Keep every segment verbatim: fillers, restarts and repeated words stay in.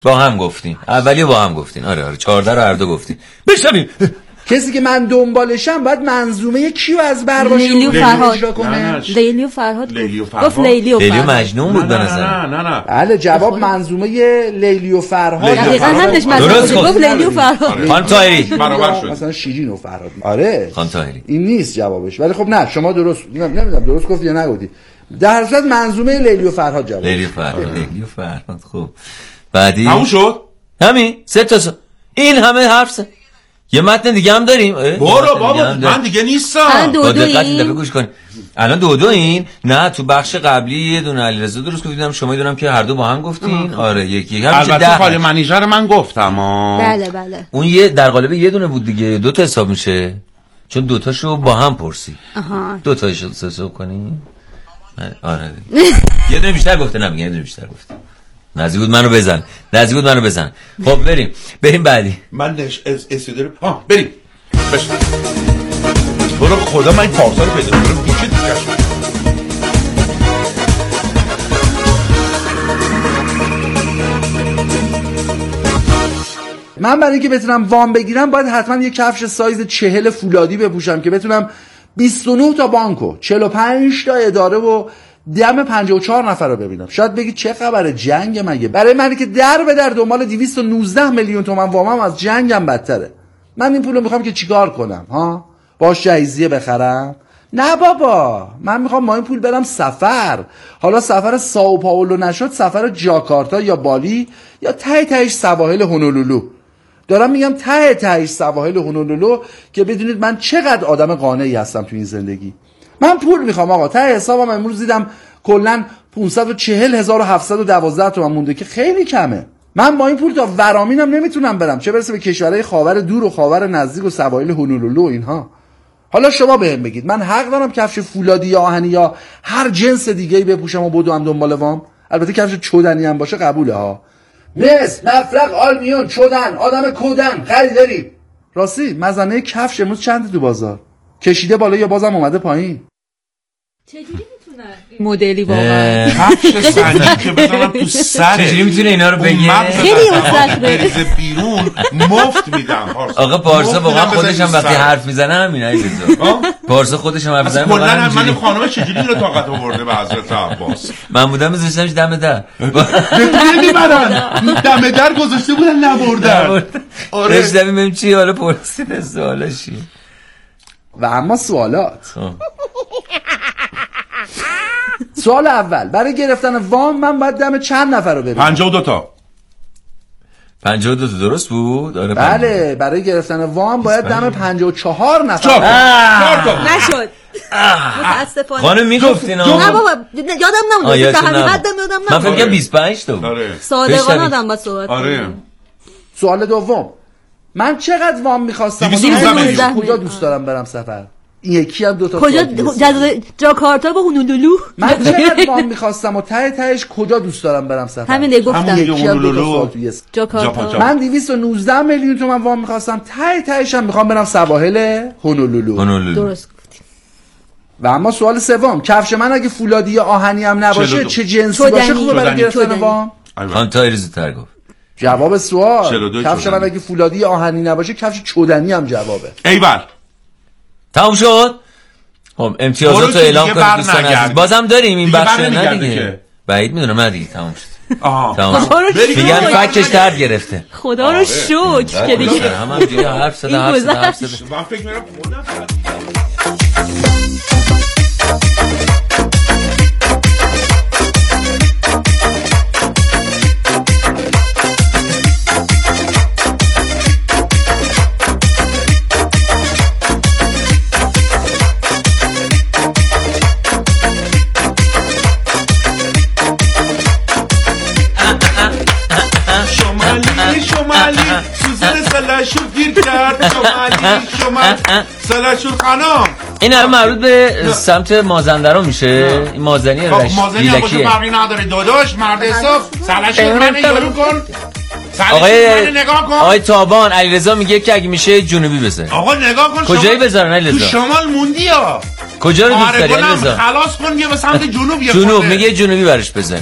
با هم گفتین اولی با هم گفتین. آره آره چهارده رو هر دو گفتین. بشنویم. کسی که من دنبالشم باید منظومه کیو از بر باشه لیلی و فرهاد. لیلی و فرهاد گفت لیلی و لیلی مجنون بود به نظر. نه نه نه بله جواب منظومه لیلی و فرهاد. دقیقاً همش درست گفت لیلی و فرهاد. خانم طاهری برابر شد. مثلا شیرین و فرهاد. آره خانم طاهری این نیست جوابش، ولی خب نه شما درست نمیدونم درست گفت یا نگفتی. در صورت منظومه لیلی و فرهاد جواب. لیلی و فرهاد لیلی و فرهاد. خب بعدی تموم شد. همین سه تا سه. این همه حرف زد. یه متن دیگه هم داریم. برو بابا من دیگه نیستم. دو دو دقت این گوش کن. الان دو دو این نه تو بخش قبلی یه دونه علیرضا درست گفتم شما دونم که هر دو با هم گفتین. آره یکی هم البته خاله منیژر من گفتم ها. بله بله اون یه در قالب یه دونه بود دیگه دو تا حساب میشه چون دو تاشو با هم پرسی. آها دو تاشو حساب کنی. آره یه دونه بیشتر گفته نمیگه یه دونه بیشتر گفته. نزدیک بود منو بزن نزدیک بود منو بزن. خب بریم بریم بعدی. من نش اس استودیو ها بریم بش برو خدا من این پارسا رو پیدا کنم پیچید کشم. من برای اینکه بتونم وام بگیرم باید حتما یه کفش سایز چهل فولادی بپوشم که بتونم بیست و نه تا بانکو چهل و پنج تا اداره و دم پنجاه و چهار نفر رو ببینم. شاید بگی چه خبره جنگ مگه؟ برای منی که در به در دنبال دویست و نوزده میلیون تومان وامم از جنگم بدتره. من این پولو میخوام که چیکار کنم ها؟ باش جایزیه بخرم؟ نه بابا من میخوام با این پول برم سفر. حالا سفر سائو پائولو نشد سفر جاکارتا یا بالی یا ته تهش سواحل هونولولو. دارم میگم ته تهش سواحل هونولولو که بدونید من چقدر آدم قانعی هستم تو این زندگی. من پول میخوام آقا. ته حسابم امروز دیدم کلا پانصد و چهل هزار و هفتصد و دوازده تومان مونده که خیلی کمه. من با این پول تا ورامینم نمیتونم برم چه برسه به کشورهای خاور دور و خاور نزدیک و سواحل هونولولو اینها. حالا شما بهم بگید من حق دارم کفش فولادی یا آهنی یا هر جنس دیگه‌ای بپوشم و بدوم دنبال وام؟ البته کفش چودنی هم باشه قبوله ها. مس مفرق آلمیون چودن آدم کودن خریداری. راستی مزنه کفش امروز چنده تو بازار؟ کشیده بالا یا بازم اومده پایین؟ چجوری میتونه مدلی واقعا کفش سنگی که بزنم تو سر چجوری میتونه اینا رو بگه؟ خیلی مستقبل بیرون مفت میدم. آقا پارسا واقعا خودش هم وقتی حرف میزنه همینه ایزو. پارسا خودش هم حرف میزنه واقعا همین. من خانم چجوری رو طاقت آورده به حضرت عباس؟ من بودم میذاشتمش دم در. نمیبرن دم در گذاشته بودن نبردن. آره داشتم میگم چی حالا پرسید سوالش چیه؟ و اما سوالات. سوال اول برای گرفتن وام من باید دم چند نفر رو ببینم؟ پنجاه و دو تا. پنجاه و دو تا درست بود؟ آره بله برای گرفتن وام باید دم پنجاه و چهار نفر. چهار تا نشد متاسفانه. خانم میگفتین نه بابا یادم نموند فهمی حدم یادم نموند. من فکر کنم بیست و پنج تا بود. صادقانه آدم با صحبت. آره. سوال دوم من چقدر وام میخواستم کجا دوست دارم برم سفر؟ این یکی هم دو تا کجا جاکارتا با هونولولو. من چقدر وام میخواستم و ته تهش کجا دوست دارم برم سفر؟ همین دیگه گفتم یکی هم دو تا سوال توی جاکارتا. من دویست و نوزده میلیون تومان وام میخواستم ته تهش هم میخوام برم سواحل هونولولو. درست گفتی. و اما سوال سوم کفش من اگه فولادی یا آهنی هم نباشه چه جنسی باشه خوبه برای گرفتن وام؟ خانم طاهری زودتر گفت. جواب سوال کفش من اگه فولادی یا آهنی نباشه کفش چودنی هم جوابه. ایول تموم شد. خب امتیازاتو اعلام کنید دوستان عزیز. بازم داریم این بخش نه دیگه. بعید میدونم نه دیگه تموم شد. آها میگن فکش درد گرفته. خدا رو شکر که دیگه همونجوری حرف زدن حرف زدن حرف زدن. من فکر می‌کنم خودم سلاشو گیر کرد شمالی شمال سلاشو خانم. این هم مربوط به سمت مازندران میشه. این مازنی رشت مازنی هم باشه فرقی نداره داداش مرد حساب سلاشو من یارو کن. آقای آقای تابان علیرضا میگه که اگه میشه جنوبی بزن. آقا نگاه کن کجایی بذارن علیرضا؟ تو شمال موندی ها. کجا رو دوست داری علیرضا؟ خلاص کن یه به سمت جنوب. جنوب میگه جنوبی برش بزن.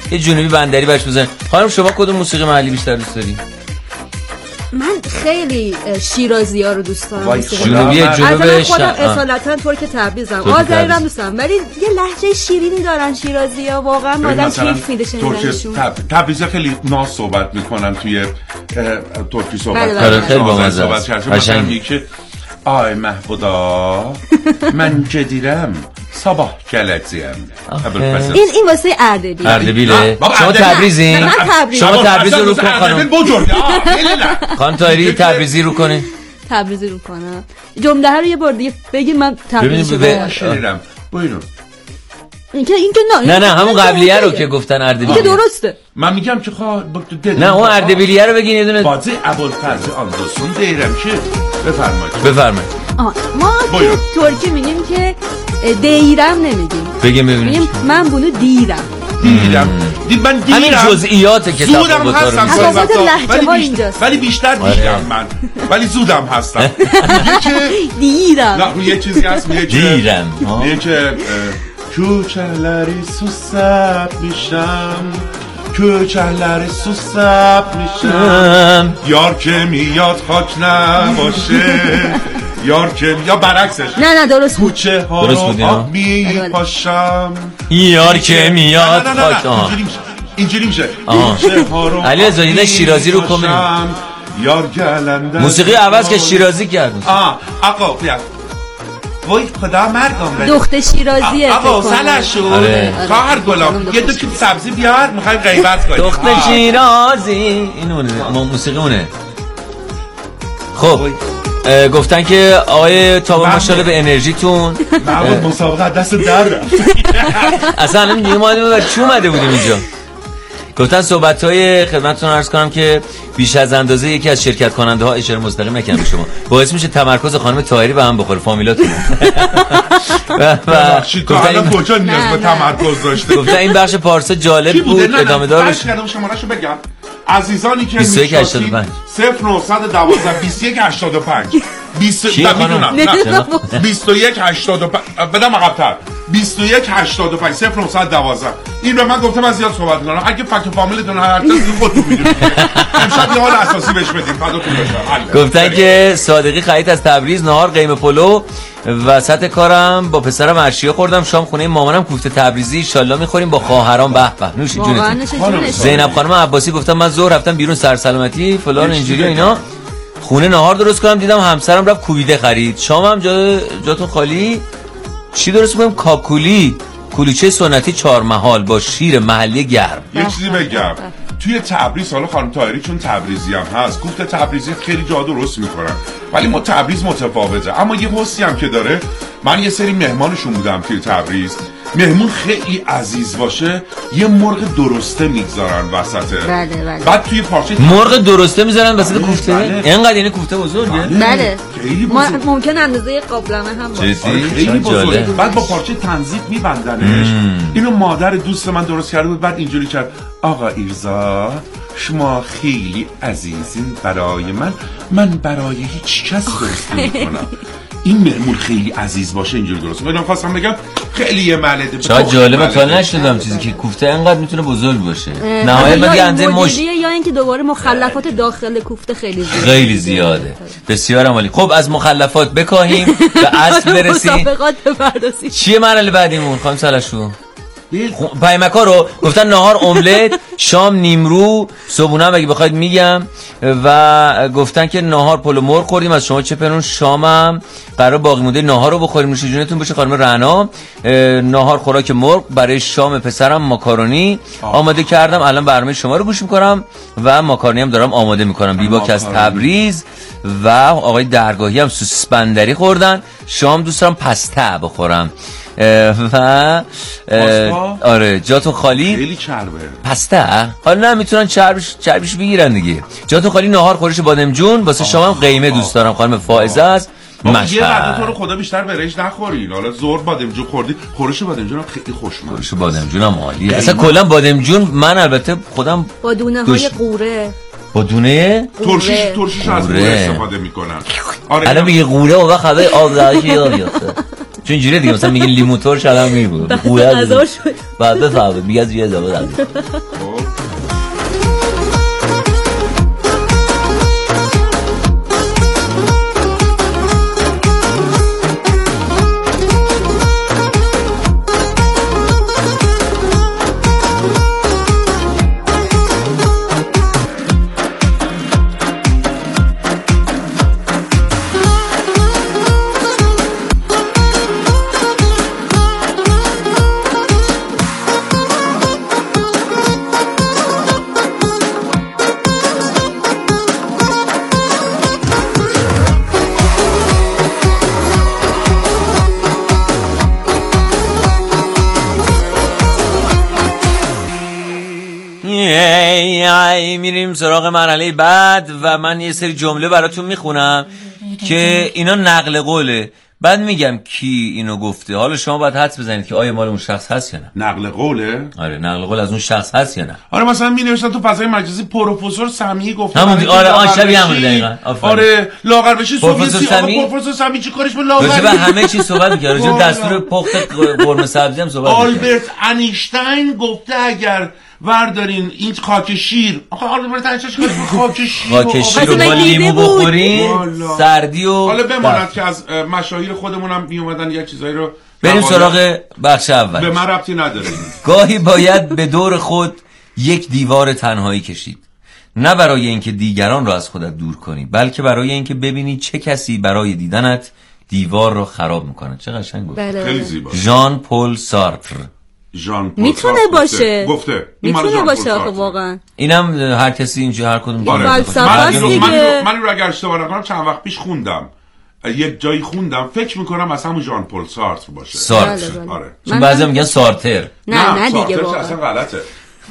یه جنوبی بندری برش بزنیم. خانم شما کدوم موسیقی محلی بیشتر دوست داری؟ من خیلی شیرازی ها رو دوست دارم. جنوبی جنوب خودم اصالتا ترک تبریزم، آذری هم دوست دارم، ولی یه لهجه شیرینی دارن شیرازی ها، واقعا آدم کیف میده شنیدنشون. تبریزی خیلی ناز صحبت میکنن توی ترکی صحبت میکنن، خیلی بامزه است. قشنگه که آی محبودا من جدیرم صباح گلتیم. این این واسه اردبیل. اردبیله. شما تبریزین؟ من تبریز. شما تبریز رو کن خانم. خانم طاهری تبریزی رو کنه. تبریزی رو کنم. جمله ها رو یه بار دیگه بگین من تبریزی رو کنم. ببینم. این که این که نه نه همون قبلیه رو که گفتن اردبیل. این درسته. من میگم که خواه نه اون اردبیلیه رو بگین یه دونه. بازی ابوالفضل آندرسون دیرم که بفرمایید. بفرمایید. ما تو ترکی میگیم که دیرم نمیگیم. بگیم ببینیم. من بونو دیرم. دیرم. من دیرم. همین جزئیات که زودم هستم. تفاوت لهجه ها اینجاست. ولی بیشتر دیرم من. ولی زودم هستم. میگه که دیرم. نه یه چیزی هست میگه که دیرم. میگه که کوچه‌لری سوسب میشم. کوچه‌لری سوسب میشم. یار که میاد خاک نباشه. یار که یا برعکسش نه نه درست بود. کوچه ها رو آب می پاشم. یار که میاد خاک اینجوری میشه. کوچه ها رو علی رضا این شیرازی رو کن. یار گلنده موسیقی عوض که شیرازی کرد. آه آقا بیا وای خدا مرگم بده. دخت شیرازیه. آقا سلشو خواهر گلم یه دو کیلو سبزی بیار میخوایم غیبت کنیم. دخت شیرازی این اونه موسیقی اونه. خب گفتن که آقای تابا ماشاءالله به انرژیتون محمود مسابقه دست در رفت. اصلا الان دیگه ما اومدیم چی اومده بودیم اینجا. گفتن صحبت‌های خدمتتون عرض کنم که بیش از اندازه یکی از شرکت کننده ها اشاره مستقیم نکنم به شما باعث میشه تمرکز خانم طاهری به هم بخوره فامیلاتون. و گفتن کجا نیاز به تمرکز داشته. گفتن این بخش پارسا جالب بود ادامه دار بشه. کردم شمارهشو بگم عزیزانی که بیست و یک هشتاد و پنج صفر نهصد و دوازده بیست و یک هشتاد و پنج بیست و یک هشتاد و پنج بدم عقب‌تر بیست و یک هشتاد و پنج صفر نهصد و دوازده این رو من گفتم از زیاد صحبت کنم. اگه فک فامیلتون هر چیزی خودتون میدونید. امشب یه حال اساسی بهش بدیم فداتون بشم. گفتن که صادقی خرید از تبریز نهار قیمه پلو وسط کارم با پسرم ارشیا خوردم شام خونه مامانم کوفته تبریزی ان شاء الله میخوریم با خواهرام. به به نوش جونتون. زینب خانم عباسی گفتم من ظهر رفتم بیرون سر سلامتی فلان اینجوری اینا خونه نهار درست کنم دیدم همسرم رفت کوبیده خرید. شامم جا جاتون خالی. چی درست کنم؟ کاکولی کلوچه سنتی چهار محال با شیر محلی گرم. یه چیزی بگم توی تبریز حالا خانم طاهری چون تبریزی هم هست کوفته تبریزی خیلی جا درست میکنن ولی ما تبریز متفاوته اما یه حسی هم که داره. من یه سری مهمانشون بودم توی تبریز مهمون خیلی عزیز باشه یه مرغ درسته میگذارن وسطه. بله بله. بعد توی پارچه مرغ درسته میذارن وسط کوفته. اینقدر یعنی کوفته بزرگه؟ بله. خیلی بزرگ. ممکن اندازه قابلمه هم باشه. خیلی بزرگه. بعد با پارچه تنظیف میبندنش. اینو مادر دوست من درست کرده بود بعد اینجوری کرد آقا ایرزا شما خیلی عزیزین برای من من برای هیچ کس درست نمی‌کنم. این مهمون خیلی عزیز باشه اینجوری درست می‌کنم. خواستم بگم خیلی یه ملده. شاید جالبه تا نشدم چیزی که کوفته اینقدر میتونه بزرگ باشه. نهایت بعد اندازه مش یا اینکه دوباره مخلفات داخل کوفته خیلی زیاده. خیلی زیاده. بسیار عالی. خب از مخلفات بکاهیم به اصل برسیم. مسابقات بپردازیم. چیه مرحله بعدیمون خانم سلشو؟ پیمکا رو گفتن نهار املت شام نیمرو صبحونه هم اگه بخواید میگم و گفتن که نهار پلو مرغ خوردیم از شما چه پنون شامم قرار باقی مونده نهار رو بخوریم نوش جونتون باشه. خانم رعنا نهار خوراک مرغ برای شام پسرم ماکارونی آماده کردم الان برنامه شما رو گوش میکنم و ماکارونی هم دارم آماده میکنم. بیباک از تبریز و آقای درگاهی هم سوسیس بندری خوردن. شام دوست دارم پسته بخورم و آره جاتون خالی. خیلی چربه پسته حالا نه میتونن چربش چربیش بگیرن دیگه. جاتون خالی نهار خورش بادمجون واسه شامم قیمه دوست دارم. خانم فائزه است مشهد. یه وقت تو رو خدا بیشتر برنج نخورین. حالا زور بادمجون خوردی خورش بادمجون هم خیلی خوشمزه. خورش بادمجون هم عالیه. اصلا کلا بادمجون من البته خودم با دونه های قوره با دونه ترشیش ترشیش از قوره استفاده میکنن. آره الان میگه قوره و خبر آب داشی یاد بیفته. چون اینجوریه دیگه، مثلا میگین لیمو ترش الان میگه هزار شد بعد بفهمه میگه از یه اضافه داد. میریم سراغ مرحله بعد و من یه سری جمله براتون میخونم که اینا نقل قوله، بعد میگم کی اینو گفته. حالا شما باید حدس بزنید که آیا مال اون شخص هست یا نه. نقل قوله؟ آره نقل قول از اون شخص هست یا نه. آره مثلا می نوشتن تو فضای مجازی پروفسور سمیعی گفته همون. آره آن شبیه همون دقیقاً. آره لاغر بشی پروفسور سمیعی. پروفسور سمیعی چی کارش به لاغر؟ راجع به همه چی صحبت می‌کنه، راجع به دستور پخت قرمه سبزی هم صحبت می‌کنه. آلبرت انیشتین گفته اگر وردارین این خاک شیر، آخه آلبرت انیشتین خاک شیر خاک شیر رو با لیمو بخورین سردی و حالا بماند که از مشاهیر خودمون هم می اومدن یک چیزایی رو. بریم سراغ بخش اول. به من ربطی نداره. گاهی باید به دور خود یک دیوار تنهایی کشید، نه برای اینکه دیگران را از خودت دور کنی، بلکه برای اینکه ببینی چه کسی برای دیدنت دیوار رو خراب میکنه. چه قشنگ گفت. بله خیلی زیبا. ژان پل سارتر. ژان پل میتونه باشه گفته میتونه باشه آخه واقعا. اینم هر کسی اینجا هر کدوم فلسفه است دیگه. من من رو اگر اشتباه نکنم چند وقت پیش خوندم، یک جایی خوندم فکر میکنم اصلا همون ژان پل سارتر باشه. سارتر. بله بله. آره. چون بعضی میگن سارتر. نه نه دیگه سارتر واقعا اصلا غلطه.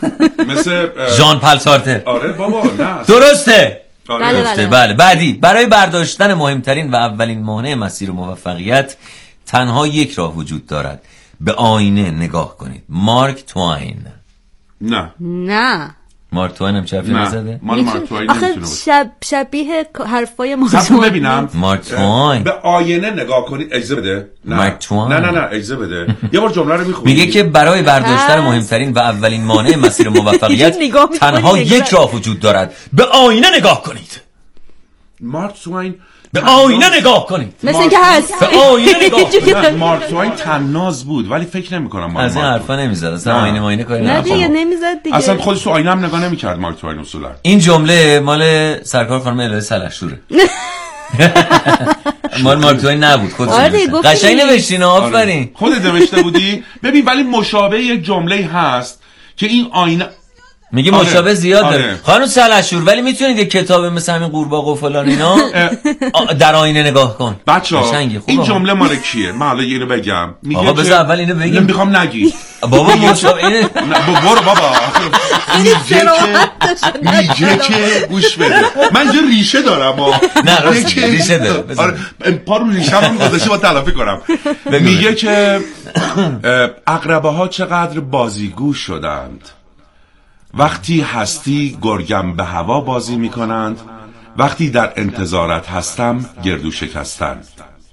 مثل ژان پل سارتر. آره بابا نه درسته. آره. بله بله. بله. بله بعدی برای برداشتن مهمترین و اولین مانع مسیر موفقیت تنها یک راه وجود دارد، به آینه نگاه کنید. مارک توین. نه نه مارک توین هم چرفی نزده؟ مال مارک توین آخه نمیتونه باشه. شب شبیه حرفای ما. سب ببینم مارک توین به آینه نگاه کنید. اجازه بده. نه مارک توین. نه نه نه اجازه بده. یه بار جمله رو میخونی. میگه که برای برداشتن مهمترین و اولین مانع مسیر موفقیت تنها یک راه وجود دارد، به آینه نگاه کنید. مارک توین به آینه نگاه کنید. مثل اینکه هست. به آینه نگاه کنید. مارک توین طناز بود ولی فکر نمی کنم از این حرفا نمیزد اصلا. آینه ماینه کاری نه دیگه نمی‌کنه. نمیزد دیگه. اصلا خودش تو آینه هم نگاه نمی‌کرد مارک توین اصولا. این جمله مال سرکار خانم الهه سلحشوره. مال مارک توین نبود. خودش قشنگ نوشتین. آفرین. خودت نوشته بودی. ببین ولی مشابه یک جمله هست که این آینه میگه آره. مشابه زیاد داره. آره. خانم سلحشور ولی میتونید یک کتاب مثل همین قورباغه و فلان اینا در آینه نگاه کن. بچه‌ها این جمله مال کیه؟ من حالا اینو بگم. میگه آقا بذار اول اینو بگیم. نمیخوام نگی. بابا مشابه اینه. برو بابا. میگه که میگه که گوش بده. من اینجا ریشه دارم ها. نه راست ریشه داره. آره پارو ریشه‌م هم گذاشته با تلافی کنم. میگه که عقربه‌ها چقدر بازیگو شدند. وقتی هستی گرگم به هوا بازی می کنند، وقتی در انتظارت هستم گردو شکستند.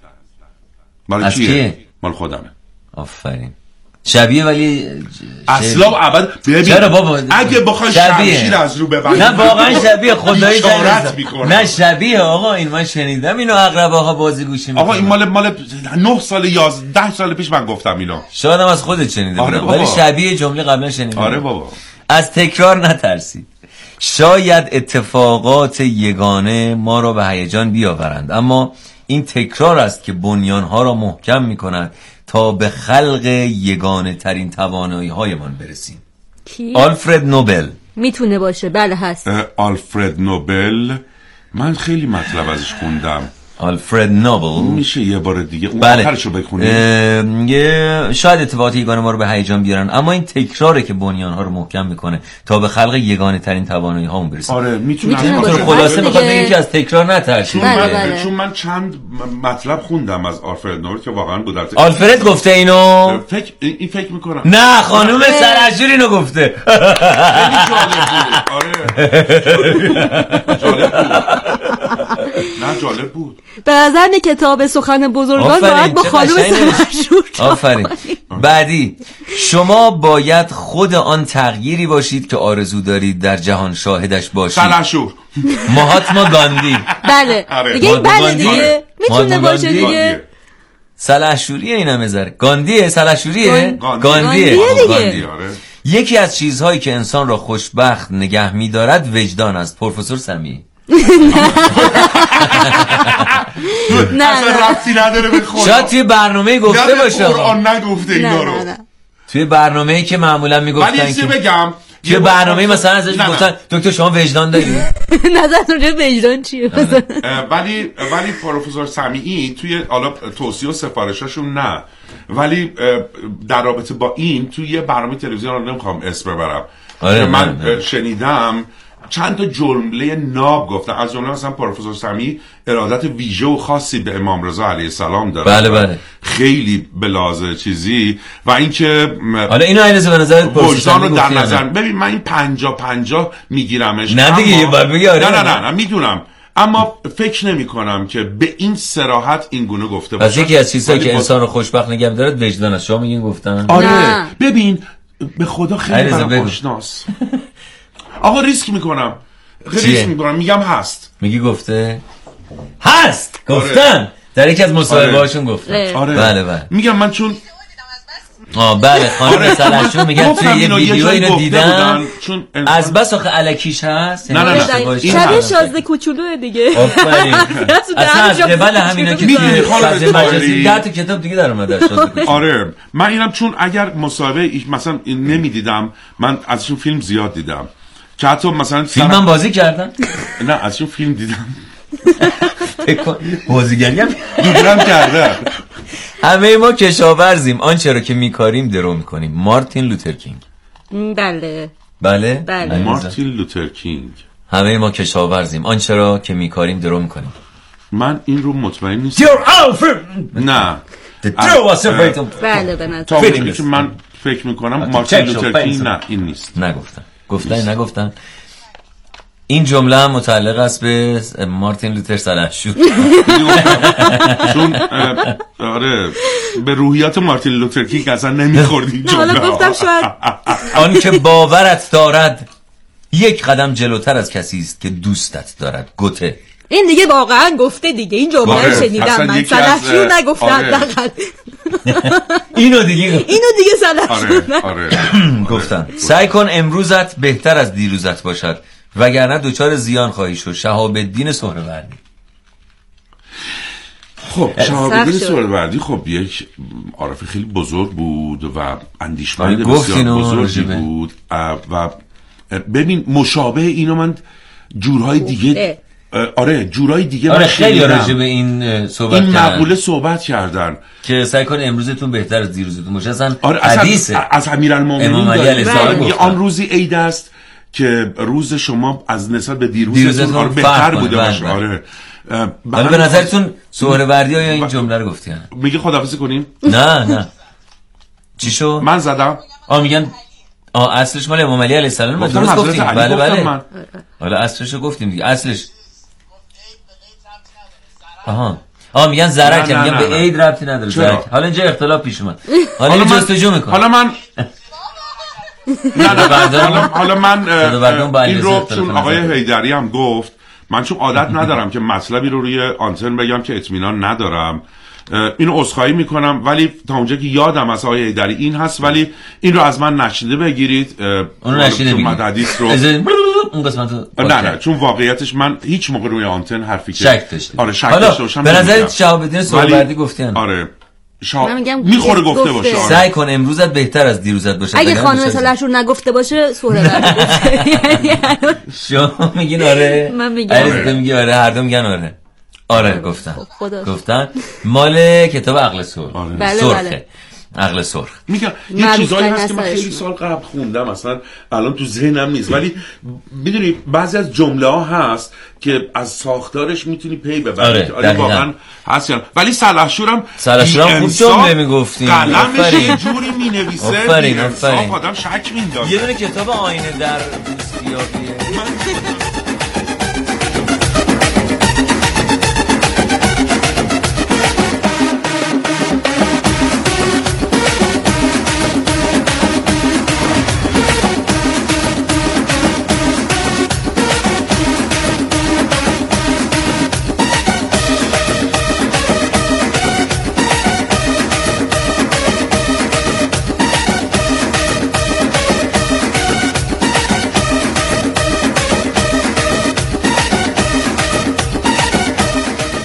مال کیه؟ مال خودمه. آفرین. شبیه ولی اصلا ابد ببین. چرا بابا اگه بخوای شمشیر از رو ببندی نه واقعا شبیه خدایی اشارت میکنه. نه شبیه آقا این من شنیدم اینو عقربه‌ها بازی گوشی میکنن. آقا این مال مال نه سال یازده سال پیش من گفتم اینو. شاید هم از خودت شنیده آره بودم ولی شبیه جمله قبلا شنیدم. آره بابا. از تکرار نترسید. شاید اتفاقات یگانه ما را به هیجان بیاورند، اما این تکرار است که بنیانها را محکم می کند تا به خلق یگانه ترین توانایی هایمان برسیم. کی؟ آلفرد نوبل. میتونه باشه. بله هست. آلفرد نوبل من خیلی مطلب ازش خوندم. آلفرد نوبل. میشه یه بار دیگه اون بله. آخرشو بخونی؟ یه شاید اتفاقات یگانه ما رو به هیجان بیارن، اما این تکراره که بنیانها رو محکم میکنه تا به خلق یگانه ترین توانایی هامون برسیم. آره میتونه. خلاصه میخواد بگه که از تکرار نترسید. چون, بله چون من چند مطلب خوندم از آلفرد نوبل که واقعا بود. آلفرد گفته اینو؟ فکر این فکر میکنم. نه خانم سلحشور اینو گفته. خیلی جالب بود. آره جالب بود. نه جالب بود. به نظر من کتاب سخن بزرگان باید با خانم سلحشور. آفرین. بعدی شما باید خود آن تغییری باشید که آرزو دارید در جهان شاهدش باشید. سلحشور. مهاتما گاندی. بله دیگه این بله دیگه میتونه باشه دیگه. سلحشوریه اینا مزاره. گاندیه سلحشوریه. گاندیه دیگه. یکی از چیزهایی که انسان را خوشبخت نگه می‌دارد وجدان است. پروفسور سمی. نه اصلا ربطی نداره به خدا. شاید توی برنامه گفته باشه. قرآن نگفته اینا رو. توی برنامه‌ای که معمولا میگفتن که بگم توی برنامه مثلا ازش گفتن دکتر شما وجدان دارید؟ نظرتون راجع به وجدان چیه؟ ولی ولی پروفسور سمیعی توی حالا توصیه و سفارشاشون نه، ولی در رابطه با این توی یه برنامه تلویزیون رو نمیخوام اسم ببرم که من شنیدم چند تا جمله ناب گفتن. از جمله مثلا پروفسور سمیعی ارادت ویژه و خاصی به امام رضا علیه السلام داره. بله بله. خیلی بلازه چیزی و اینکه حالا اینو عینه به نظر وجدان رو در نظر ببین. من این پنجا پنجا میگیرمش. نه دیگه یه بار بگی. نه نه نه نه میدونم، اما فکر نمی کنم که به این صراحت این گونه گفته باشه. پس یکی از چیزایی که انسان رو خوشبخت نگه می‌داره وجدان است. شما میگین گفتن؟ آره نه. ببین به خدا خیلی برام آشناست. آقا ریسک میکنم ریسک میکنم میگم هست. میگی گفته هست گفتن آره. در یکی از مصاحبه هاشون گفته. آره. بله بله میگم من چون آه بله خانم سلحشور میگن توی یه ویدیو اینو دیدم چون از بس آخه الکیش هست. نه نه نه شبیه شازده کوچولو دیگه. آفرین. اصلا از قبل همینا که توی فضای مجازی ده تا کتاب دیگه در اومده شازده کوچولو. آره من اینم چون اگر مصاحبه مثلا نمیدیدم، من ازشون فیلم زیاد دیدم که حتی مثلا فیلم هم بازی کردن. نه ازشون فیلم دیدم بازیگری هم دوبلم کرده. همه ما کشاورزیم آنچه را که میکاریم درو میکنیم. مارتین لوتر کینگ. بله بله بله مارتین لوتر کینگ. همه ما کشاورزیم آنچه را که میکاریم درو میکنیم. من این رو مطمئن نیستم. نه بله به تا اونجایی که من فکر میکنم مارتین لوتر کینگ نه این نیست. نگفتن گفتن نگفتن. این جمله هم متعلق است به مارتین لوتر سلحشور. چون آره به روحیات مارتین لوتر کینگ اصلا نمیخورد این جمله. حالا گفتم شاید آن که باورت دارد یک قدم جلوتر از کسی است که دوستت دارد. گوته. این دیگه واقعا گفته دیگه. این جمله رو شنیدم من. سلحشور نگفته حداقل. اینو دیگه اینو دیگه سلحشور آره گفتن. سعی کن امروزت بهتر از دیروزت باشد وگرنه دوچار زیان خواهی شد. شهاب الدین سهروردی. خب شهاب الدین سهروردی خب یک عارف خیلی بزرگ بود و اندیشمند بسیار بزرگی بود و ببین مشابه اینو من جورهای دیگه آره جورای دیگه آره خیلی راجع به این صحبت این مقوله صحبت کردن که سعی کن امروزتون بهتر از دیروزتون باشه. اصلا آره حدیثه از امیرالمومنین داره. آن روزی عید است که روز شما از نسبت به دیروزتون آره بهتر بوده باشه. آره حالا به نظرتون سهروردی یا این جمله رو گفتی؟ میگه خداحافظی کنیم؟ نه نه چی شو؟ من زدم. آ میگن آ اصلش مال امام علی علیه السلام. درست گفتیم. بله بله حالا اصلش رو گفتیم دیگه. اصلش آها آ میگن زرک، میگن به عید ربطی نداره زرک. حالا اینجا اختلاف پیش اومد. حالا این جستجو میکنه. حالا من نه نه حالا حالا من این رو چون آقای حیدری هم گفت، من چون عادت ندارم که مطلبی رو روی آنتن بگم که اطمینان ندارم، اینو عذرخواهی میکنم، ولی تا اونجا که یادم از آقای حیدری این هست، ولی این رو از من نشنیده بگیرید. اون نشنیده بگیرید حدیث رو اون قسمتو نه نه چون واقعیتش من هیچ موقع روی آنتن حرفی که شک داشتم. آره شک داشتم. به نظر شهاب الدین سهروردی گفتن آره شا... میخوره گفته باشه. آره. سعی کن امروزت بهتر از دیروزت باشه. اگه خانم سلحشور نگفته باشه سهروردی گفته. شما میگین آره؟ من میگم آره. میگی آره، هر دو میگن آره. آره گفتن. گفتن مال کتاب عقل سرخ. بله بله. عقل سرخ. میگم یه چیزایی هست که من خیلی سال قبل خوندم، مثلا الان تو ذهنم نیست، ولی میدونی بعضی از جمله ها هست که از ساختارش میتونی پی ببری. آره, آره واقعا هست. ولی سلحشورم سلحشورم خوب جمله میگفتین. قلمش یه جوری مینویسه آفرین آفرین. آدم شک میندازه. یه دونه کتاب آینه در روسپیاهیه.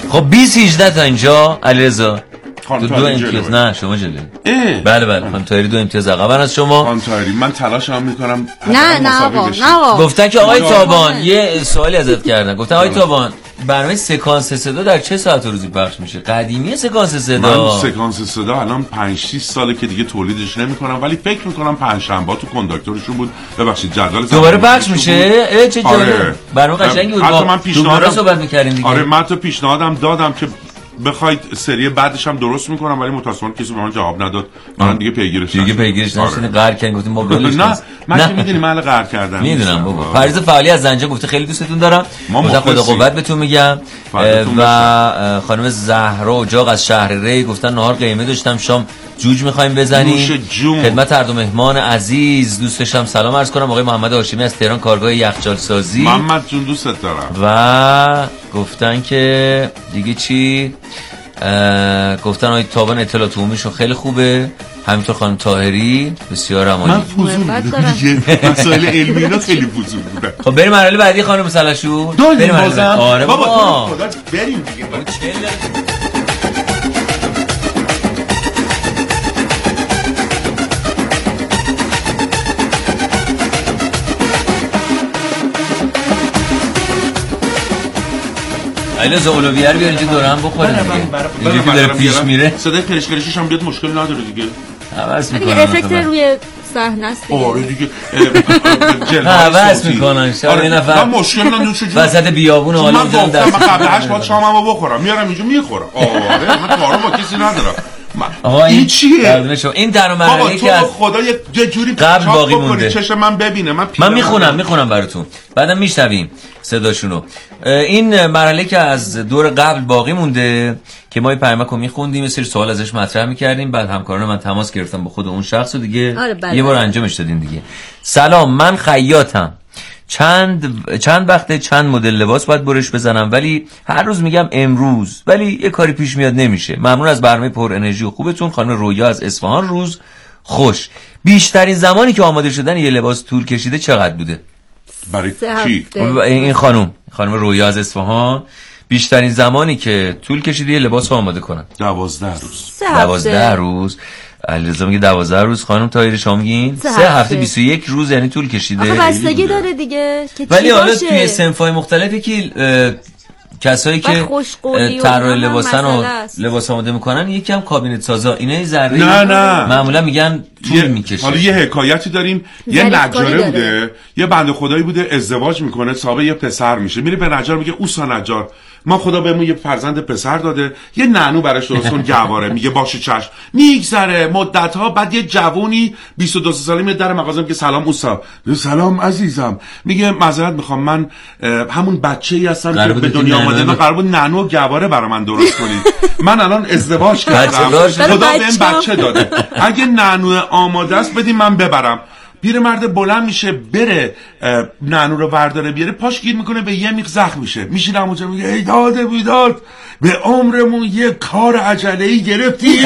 خب بیست هجده تا اینجا علیرضا دو, دو امتیاز. نه شما جلوی. بله بله خانم طاهری دو امتیاز عقبن از شما. خانم طاهری من تلاشم میکنم. نه نه آقا نه آقا. گفتن که آقای تابان یه سوالی ازت کردن. گفتن آقای تابان برنامه سکانس صدا در چه ساعت روزی پخش میشه؟ قدیمی سکانس صدا. من سکانس صدا الان پنج شش ساله که دیگه تولیدش نمیکنم، ولی فکر میکنم پنجشنبه تو کنداکتورشون بود. ببخشید جدول دوباره پخش میشه. اه چه جالب. برنامه قشنگی بود. حتی من پیشنهاد صحبت می‌کردیم دیگه. آره من تو پیشنهادم دادم که بخواید سری بعدش هم درست میکنم، ولی متأسفانه کسی به من جواب نداد. من دیگه پیگیرش دیگه پیگیرش نشدین. قهر کردین گفتیم ما ولش نه من که میدونی من قهر کردم. میدونم بابا. پریز فعالی از زنجان گفته خیلی دوستتون دارم. خدا خدا قوت بهتون میگم. و خانم زهرا اجاق از شهر ری گفتن نهار قیمه داشتم شام جوج میخوایم بزنیم. خدمت هر دو مهمان عزیز دوست داشتم سلام عرض کنم. آقای محمد هاشمی از تهران کارگاه یخچال سازی. محمد جون دوستت دارم. و گفتن که دیگه چی گفتن آقای تابان اطلاعات عمومیشون خیلی خوبه، همینطور خانم طاهری بسیار عالی. من فوزول بودم دیگه مسائل علمی اینا خیلی فوزول بودم. خب بریم مرحله بعدی خانم سلشو. بریم بازم. آره بابا تو خدا بریم دیگه. اینا زولویار بیار اینجا دور هم بخوریم دیگه. اینجا که داره پیش میره صدای کرشکرشش هم بیاد مشکل نداره دیگه. عوض میکنن افکت روی صحنه است دیگه. آره دیگه عوض میکنن. شاید یه نفر من مشکل نداره چجوری وسط بیابون حالا اونجا من قبل هشت بعد شاممو بخورم میارم اینجا میخورم. آره من کارو با کسی ندارم. آقا این چیه؟ این در مرحله که از خدا یه جوری قبل باقی مونده. چشم من ببینه. من من میخونم میخونم براتون بعدم میشنویم صداشونو. این مرحله که از دور قبل باقی مونده که ما پیامکو میخوندیم، یه سری سوال ازش مطرح میکردیم، بعد همکاران من تماس گرفتم با خود اون شخص و دیگه آره یه بار انجامش دادیم دیگه. سلام من خیاطم، چند چند وقته چند مدل لباس باید برش بزنم، ولی هر روز میگم امروز، ولی یه کاری پیش میاد نمیشه. ممنون از برنامه پر انرژی و خوبتون. خانم رویا از اصفهان. روز خوش. بیشترین زمانی که آماده شدن یه لباس طول کشیده چقدر بوده؟ برای کی؟ این خانم خانم رویا از اصفهان بیشترین زمانی که طول کشیده یه لباس رو آماده کنن دوازده روز. دوازده روز. علیرضا میگه دوازده روز. خانم طاهری شما میگین سه, سه هفته بیست و یک روز یعنی طول کشیده. آخه بستگی داره دیگه که ولی حالا توی صنف‌های مختلفی که کسایی که طراح لباسن و لباس آماده میکنن یکم کابینت سازا اینا ذره نه نه معمولا میگن طول میکشه. حالا یه حکایتی داریم. یه نجاره بوده، یه بنده خدایی بوده ازدواج میکنه، صاحب یه پسر میشه، میره به نجار میگه اوسا نجار ما خدا بهمون یه فرزند پسر داده، یه نانو براش درست کن گواره. میگه باشه چشم. میگذره مدت ها، بعد یه جوونی بیست و دو ساله میاد در مغازه میگه سلام اوسا. سلام عزیزم. میگه معذرت میخوام من همون بچه‌ای هستم که به دنیا اومده و قرار بود نانو گواره برای من درست کنید. من الان ازدواج کردم، خدا بهم بچه داده، اگه نانو آماده است بدین من ببرم. پیرمرد بلند میشه بره نانو رو ورداره بیاره، پاش گیر میکنه به یه میخ زخم میشه. میشینه اونجا میگه ای داده بیداد به عمرمون یه کار عجله‌ای گرفتیم.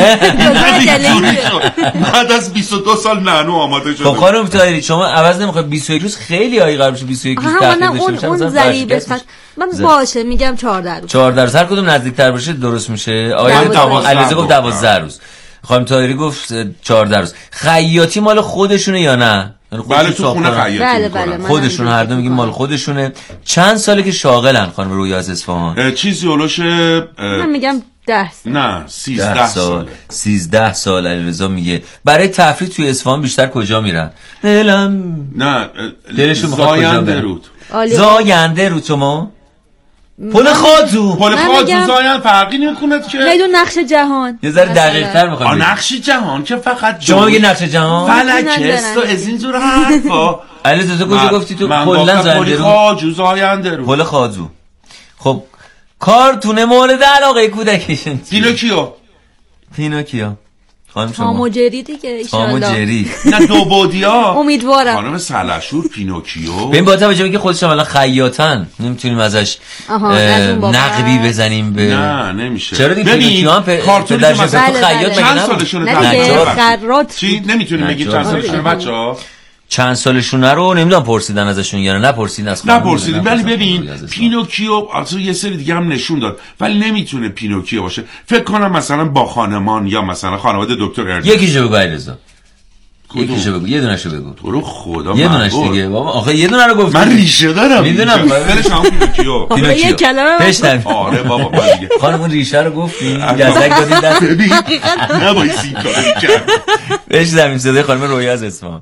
بعد از بیست و دو سال نانو آماده شده. خب خانم طاهری شما عوض نمیخواد بیست و یک روز خیلی هایی قرار بشه بیست و یک روز تاخیر داشته باشه. اون ضریب من باشه میگم چهارده روز. چهارده روز هر کدوم نزدیکتر باشه درست میشه. آقای علیرضا گفت دوازده روز. خانم طاهری گفت چهارده روز. خیاطی مال خودشونه یا نه؟ بله تو خونه خیاطی بله بله خودشون هر دو میگیم مال خودشونه. چند ساله که شاغلن خانم رویا از اصفهان؟ چیزی اولش من میگم ده سال. نه سیزده سال. سیزده سال. علیرضا میگه برای تفریح توی اصفهان بیشتر کجا میرن؟ دلم نه دلشون میخواد کجا برن؟ زاینده رود. شما پل خازو پل خازو زاین فرقی نمیکنه که میدون نقش جهان یه ذره دقیق تر میخوام. نقش جهان که فقط شما میگی نقش جهان فلک است و از این جور حرفا. علیرضا تو کجا گفتی تو کلا زاینده رو؟ پل خازو زاینده رو. پل خازو. خب کارتون مورد علاقه کودکیشون پینوکیو. پینوکیو خانم شما تام و جری دیگه ان شاء الله. تام و جری نه دو بعدیا. امیدوارم. خانم سلحشور پینوکیو. ببین با توجه که خودش الان خیاطن نمیتونیم ازش نقبی بزنیم به. نه نمیشه. چرا دیگه پینوکیو هم کارتون در شخص خیاط چند سالشونه نجار چی نمیتونیم بگیم چند سالشونه بچه‌ها؟ چند سالشونه رو نمیدونم پرسیدن ازشون یا نه نپرسیدن از خانم نپرسیدن. ولی ببین پینوکیو اصلا یه سری دیگه هم نشون داد ولی نمیتونه پینوکیو باشه. فکر کنم مثلا با خانمان یا مثلا خانواده دکتر اردن. یکیشو بگو علیرضا. یکیشو بگو، یه دونهشو بگو. تو رو خدا یه دونهش دیگه بابا. آخه یه دونه رو گفتی. من ریشه دارم. میدونم. ولش کن پینوکیو. پینوکیو. یه کلمه پشتم. آره بابا من دیگه. خانم اون ریشه رو گفتی. گزک دادی دست. ببین. نباید این کارو کرد. پشتم این صدای خانم رویا از اصفهان.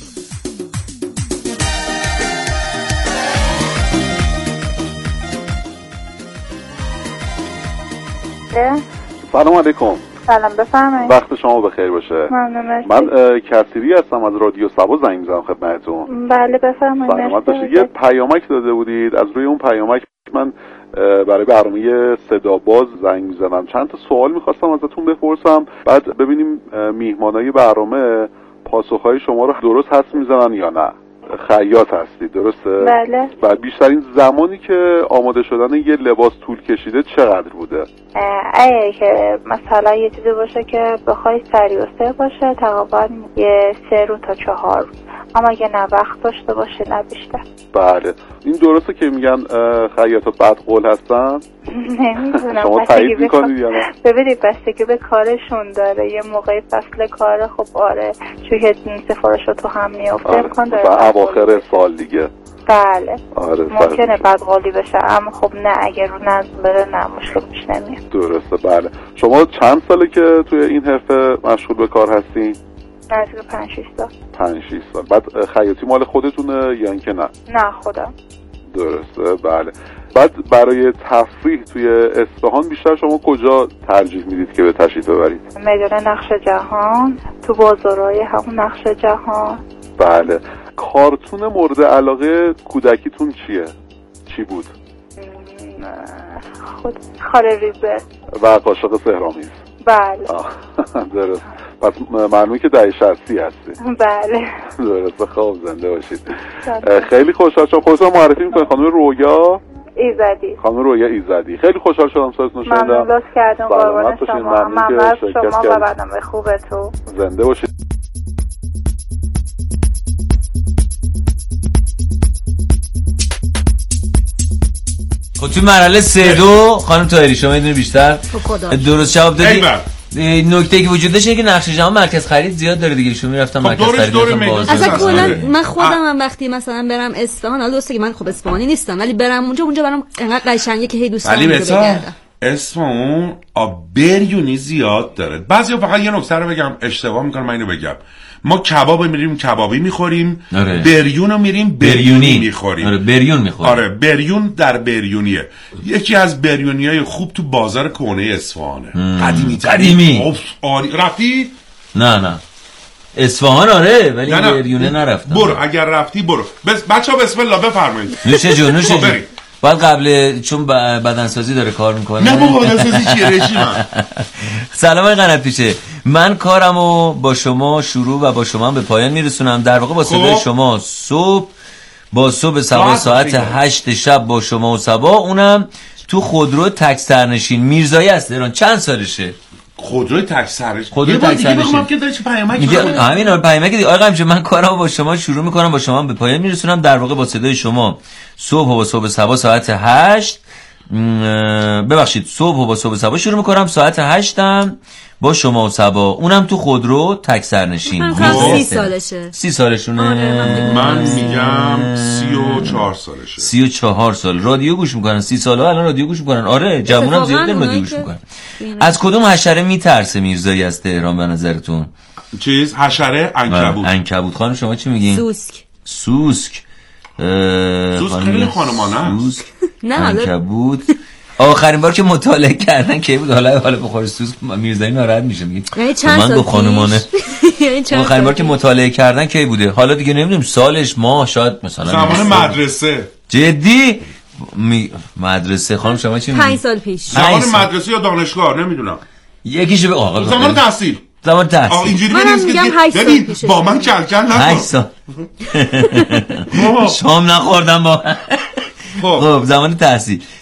سلام علیکم. سلام بفرمایید. وقت شما بخیر باشه. ممنون. من کسیری هستم از رادیو سبا زنگ می‌زنم خدمتتون. بله بفرمایید. سلامت باشید. یه پیامک داده بودید، از روی اون پیامک من برای برنامه صدا باز زنگ می‌زنم. چند تا سوال می‌خواستم ازتون بپرسم، بعد ببینیم میهمانای برنامه پاسخ‌های شما رو درست حدس می‌زنن یا نه. خیاط هستی درسته؟ بله. و بیشترین زمانی که آماده شدن یه لباس طول کشیده چقدر بوده؟ اگه که مثلا یه چیزی باشه که بخوای سریع و سر باشه تقریبا یه سه رو تا چهار رو، اما اگه نه وقت داشته باشه نه بیشتر. بله. این درسته که میگن خیاطا بد قول هستن؟ نمیدونم. شما تایید میکنید یا نه؟ ببینید بستگی به کارشون داره. یه موقعی فصل کار خب آره چون که سفارش رو تو هم میافته امکان داره اواخر سال دیگه. بله. آره ممکنه بد قولی بشه اما خب نه اگه رو نظم بره نه مشکل پیش نمیاد. درسته. بله. شما چند ساله که توی این حرفه مشغول به کار هستین؟ نزدیک پنج شش سال. پنج شش سال. بعد خیاطی مال خودتونه یا اینکه نه؟ نه خودم. درسته. بله. بعد برای تفریح توی اصفهان بیشتر شما کجا ترجیح میدید که به تشریف ببرید؟ میدان نقش جهان، تو بازارهای همون نقش جهان. بله. کارتون مورد علاقه کودکیتون چیه؟ چی بود؟ خود خاله ریزه و قاشق سهرامیز. بله. درست. پس معلومه که دهه شصتی هستی. بله. درسته. خوب زنده باشید. خیلی خوشحال شدم. خودتون معرفی میکنید. خانم رویا ایزدی. خانم رویا ایزدی. خیلی خوشحال شدم صداتون رو شنیدم. ممنون لطف کردم. قربان شما. ممنون از شما و برنامه خوبتون. زنده باشید. خب تو مرحله سه دو خانم طاهری شما میدونی بیشتر درست جواب دادی. نکته که وجود داشته که نقش جهان مرکز خرید زیاد داره دیگه. شما میرفتم خب مرکز خرید بازار. اصلا کلا من خودم هم وقتی مثلا برم اصفهان، حالا درسته که من خب اصفهانی نیستم ولی برم اونجا اونجا برام انقدر قشنگه که هی دوست دارم بگردم. اصفهان بریونی زیاد داره. بعضیا فقط یه نکته رو بگم اشتباه میکنم، من اینو بگم. ما کباب میریم کبابی میخوریم. آره. بریون رو میریم بریونی میخوریم. آره بریون میخوریم. آره بریون در بریونیه. یکی از بریونیای خوب تو بازار کهنه اصفهانه. قدیمی قدیمی. آره رفتی؟ نه نه اصفهان آره ولی نه نه. بریونه نرفتم. برو اگر رفتی برو. بس بچه‌ها بسم الله بفرمایید. نوش جون نوش جون. بعد قبل چون بدنسازی داره کار میکنه. نه بابا بدنسازی چیه رژیمم. سلام آقای قناتیشه. من کارمو با شما شروع و با شما به پایان میرسونم. در واقع با صدای شما صبح با صبح سبا ساعت هشت شب با شما و سبا، اونم تو خودرو تک سرنشین میرزایی است ایران. چند سالشه؟ خودروی تک سرنشین. خودروی تک سرنشین. که داره چه پیامک میگه همین اون پیامک دیگه. آقا قمچه من کارمو با شما شروع میکنم با شما به پایان میرسونم. در واقع با صدای شما صبح و با صبح سبا ساعت هشت ببخشید صبح و با صبح سبا شروع میکنم، ساعت هشتم با شما و سبا، اونم تو خودرو تک سرنشین. سی سالشه. سی سالشونه. من میگم سی و چهار سالشه. سی و چهار سال رادیو گوش میکنن. سی ساله الان رادیو گوش میکنن. آره جوونم زیاد دارن رادیو گوش میکنن. از کدوم حشره میترسه میرزایی از تهران به نظرتون؟ چیز حشره عنکبوت. عنکبوت. خانم شما چی میگین؟ سوسک. سوسک. سوسک خیلی خانمانه. سوسک. نه عنکبوت. آخرین بار که مطالعه کردن که بود حالا حالا بخور سوسک میرزایی ناراحت میشه میگه من دو خانمانه. آخرین بار که مطالعه کردن کی بوده؟ حالا دیگه نمیدونم سالش ماه شاید مثلا زمان مدرسه. جدی می... مدرسه. خانم شما چی میگید؟ پنج سال پیش. زمان مدرسه یا دانشگاه نمیدونم. یکیشو به آقا زمان تحصیل. زمان تحصیل. آه اینجوری نیست که ببین با من کل کل نکن. هشت سال. شام نخوردم با. خب زمان تحصیل.